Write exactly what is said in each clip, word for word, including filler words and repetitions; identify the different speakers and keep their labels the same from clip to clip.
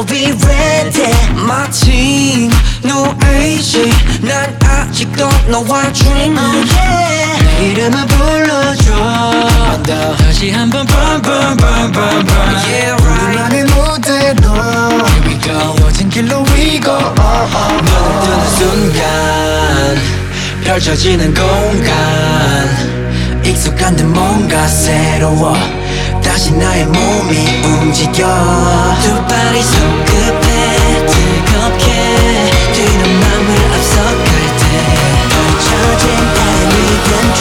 Speaker 1: So be ready.
Speaker 2: 마침 no 에이지 난 아직도 너와 dreaming.
Speaker 1: Oh yeah.
Speaker 2: 내 이름을 불러줘. 다시 한번 burn burn burn burn burn. Yeah right.
Speaker 3: 우리만의 무대로
Speaker 2: Here we go.
Speaker 3: 이어진 길로 we go. oh, oh, oh.
Speaker 2: 눈을 뜨는 순간 펼쳐지는 공간 익숙한 듯 뭔가 새로워. 다시 나의 몸이 움직여. 두 발이 손끝에 뜨겁게 뛰는 맘을 앞서갈 때
Speaker 1: 펼쳐진 나의 rhythm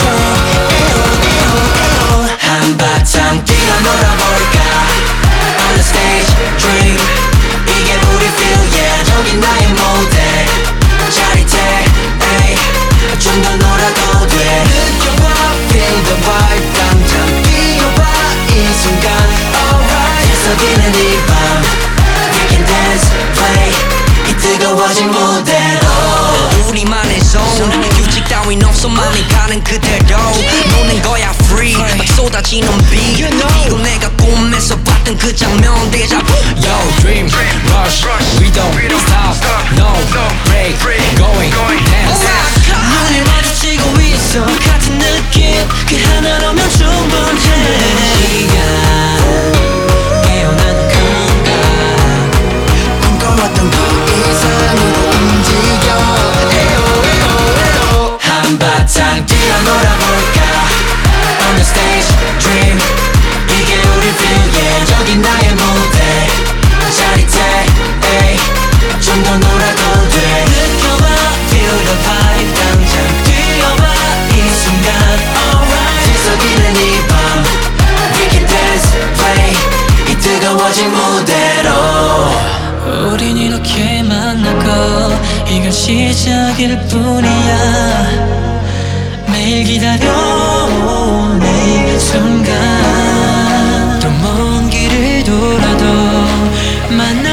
Speaker 1: track.
Speaker 2: 한바탕 뛰어 놀아볼까. On the stage dream 이게 우리 feel yeah. 저기 나의 무대 짜릿해 에이. 좀 더 놀아도 돼. 느껴봐 feel the vibe. 당장 뛰어봐 이 순간 alright. 계속이는 이 밤 We can dance play 이 뜨거워진 무대로. 우리만의 zone 규칙 따윈 없어. 마음이 가는 그대로 노는 거야 free. 막 쏟아지는 beat 이거 내가 꿈에서 봤던 그 장면 déjà vu. Yo dream rush we don't stop no break going dance. 눈을 마주치고 있어 같은 느낌 그 하나로면 충분해. 시간 깨어나는 공간
Speaker 3: 꿈꿔왔던 그 이상으로 움직여. 에오, 에오, 에오.
Speaker 2: 한바탕 뛰어 놀아볼까. On the stage dream 이게 우리 feel yeah. 저기 나의 무대 짜릿해 에이. 좀 더 놀아도 돼. 느껴봐 feel the vibe. 당장 뛰어봐 이 순간 alright. 계속이는 이 밤 We can dance play 이 뜨거워진 무대로. 우린 이렇게 만나고 이건 시작일 뿐이야. 매일 기다려온 이 순간 또 먼 길을 돌아도 만나